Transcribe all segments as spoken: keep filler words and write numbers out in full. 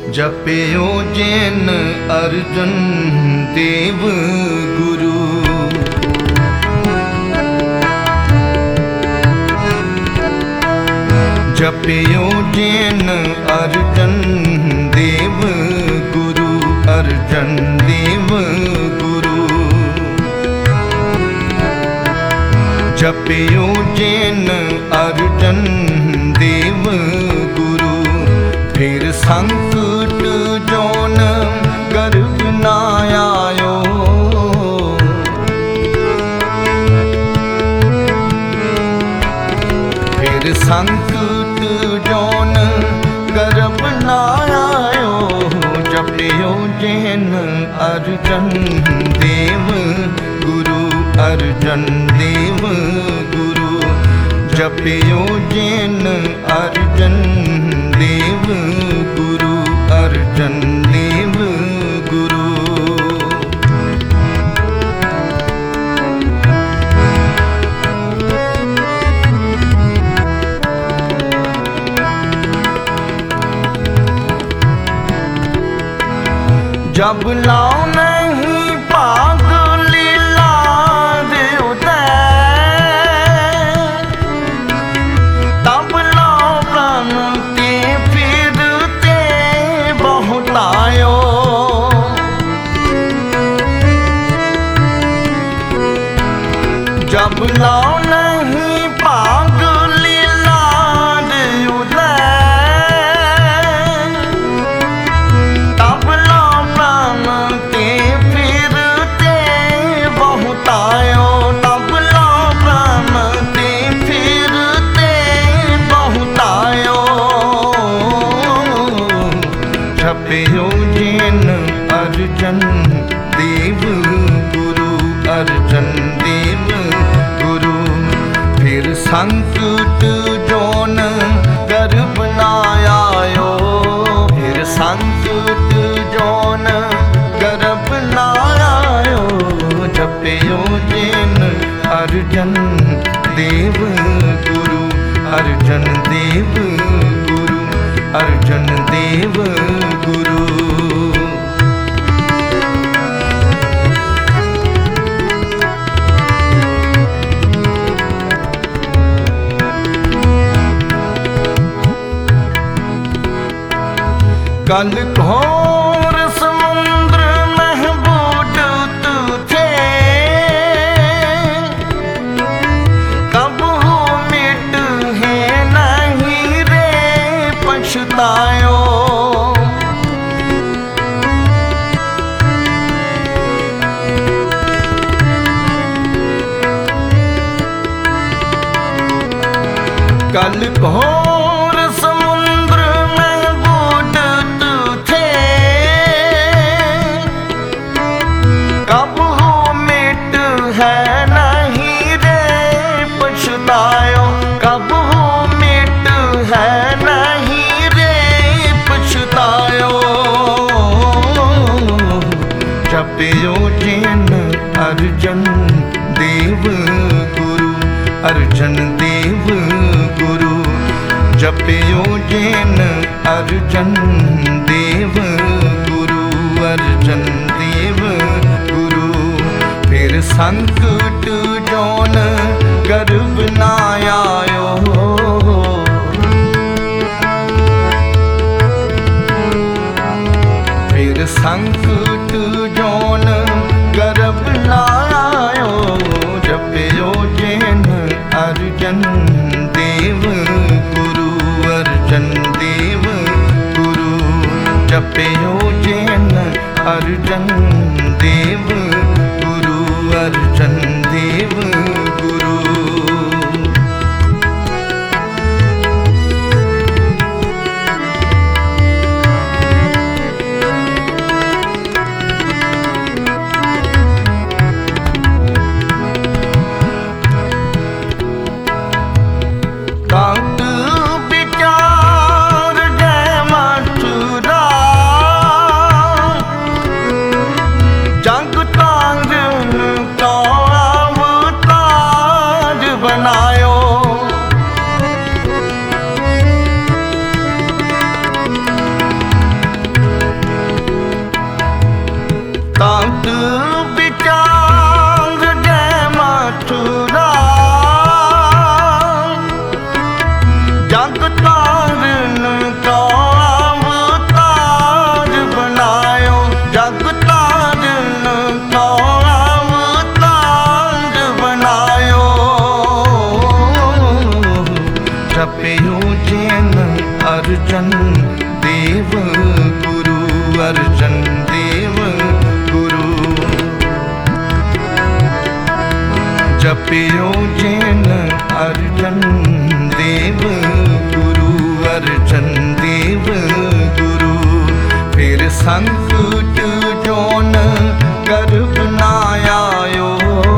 जपियो जैन अर्जुन देव गुरु। जपियो जैन अर्जुन देव गुरु, अर्जुन देव गुरु। जपियो जैन अर्जुन देव गुरु, फिर संकट जोन गर्भ ना आयो। फिर संकट जोन गर्भ ना आयो। जपियो जैन अर्जुन देव गुरु, अर्जुन देव गुरु। जपियो जैन अर्जुन देव गुरु, अर्जुन देव गुरु। जब लाओ नहीं पाग लीला उदय, तब लाओ प्राण के फिरते बहुत आयो। जब लाओ नहीं पाग लीला उदय, तब लाओ प्राण के फिरते बहुत आयो। तब लाओ प्राण के फिरते बहुत आयो। जपियो जैन अर्जुन देव गुरु, अर्जुन देव गुरु। फिर संकट जोन गर्भ ना आयो। फिर संकट जोन गर्भ ना आयो। जपियो जैन अर्जुन देव गुरु, अर्जुन देव गुरु, अर्जुन देव गुरु। कल घोर समुद्र में बूझत थे, कब हो मिट है नहीं रे पछतायो। कल घोर समुद्र में बूझत थे, कब हो मिट है नहीं रे पछतायो। कब हो मिट है नहीं रे पछतायो। जपियो जैन अर्जुन देव गुरु, अर्जुन देव गुरु। जपियो जैन अर्जुन देव गुरु, अर्जुन देव गुरु। फिर संकट जोन गर्भ ना आयो। फिर संकट जोन गर्भ ना आयो। जपियो जैन अर्जुन देव गुरु, अर्जुन देव गुरु। जपियो जैन अर्जुन देव गुरु, अर्जुन देव गुरु। कांत विचार जय मथुरा, जग तारण का अवतार। संकट जोन गर्भ ना आयो।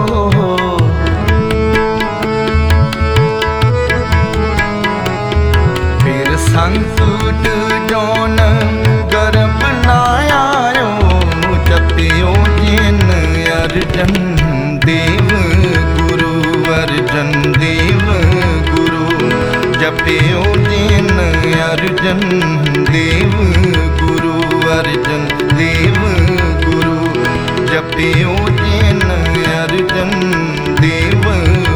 फिर संकट जोन गर्भ ना आयो, जपियो जिन अर्जन देव गुरु, अर्जन देव गुरु, जपियो जिन अर्जन देव गुरु, अर्जन देव गुरु, जपियो जिन अर्जन देव